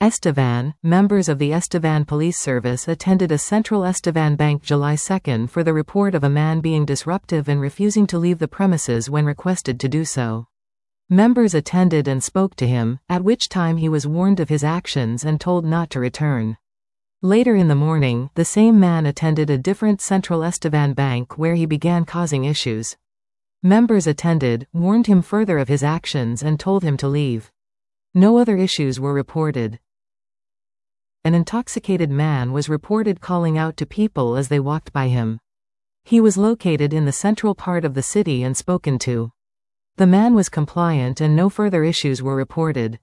Estevan. Members of the Estevan Police Service attended a Central Estevan Bank July 2 for the report of a man being disruptive and refusing to leave the premises when requested to do so. Members attended and spoke to him, at which time he was warned of his actions and told not to return. Later in the morning, the same man attended a different Central Estevan Bank where he began causing issues. Members attended, warned him further of his actions and told him to leave. No other issues were reported. An intoxicated man was reported calling out to people as they walked by him. He was located in the central part of the city and spoken to. The man was compliant and no further issues were reported.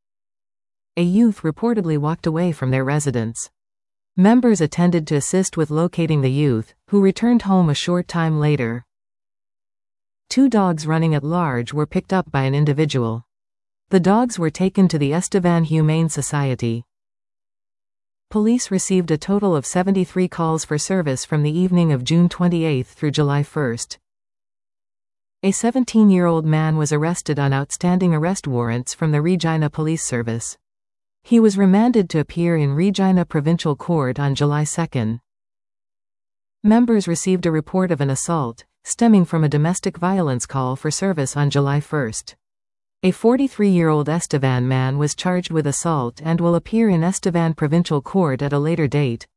A youth reportedly walked away from their residence. Members attended to assist with locating the youth, who returned home a short time later. 2 dogs running at large were picked up by an individual. The dogs were taken to the Estevan Humane Society. Police received a total of 73 calls for service from the evening of June 28 through July 1. A 17-year-old man was arrested on outstanding arrest warrants from the Regina Police Service. He was remanded to appear in Regina Provincial Court on July 2. Members received a report of an assault, stemming from a domestic violence call for service on July 1. A 43-year-old Estevan man was charged with assault and will appear in Estevan Provincial Court at a later date.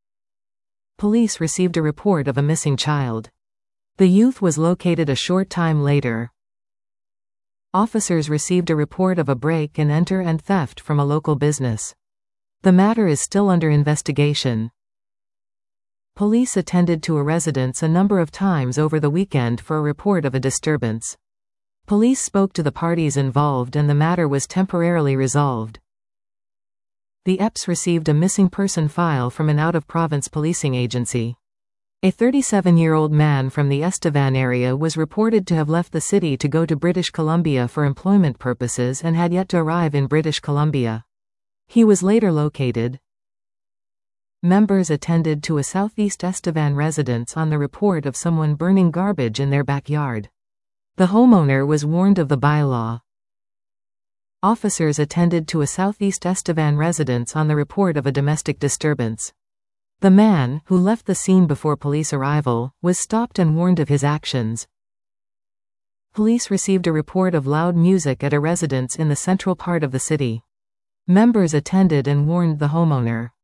Police received a report of a missing child. The youth was located a short time later. Officers received a report of a break-and-enter and theft from a local business. The matter is still under investigation. Police attended to a residence a number of times over the weekend for a report of a disturbance. Police spoke to the parties involved and the matter was temporarily resolved. The EPS received a missing person file from an out-of-province policing agency. A 37-year-old man from the Estevan area was reported to have left the city to go to British Columbia for employment purposes and had yet to arrive in British Columbia. He was later located. Members attended to a southeast Estevan residence on the report of someone burning garbage in their backyard. The homeowner was warned of the bylaw. Officers attended to a southeast Estevan residence on the report of a domestic disturbance. The man, who left the scene before police arrival, was stopped and warned of his actions. Police received a report of loud music at a residence in the central part of the city. Members attended and warned the homeowner.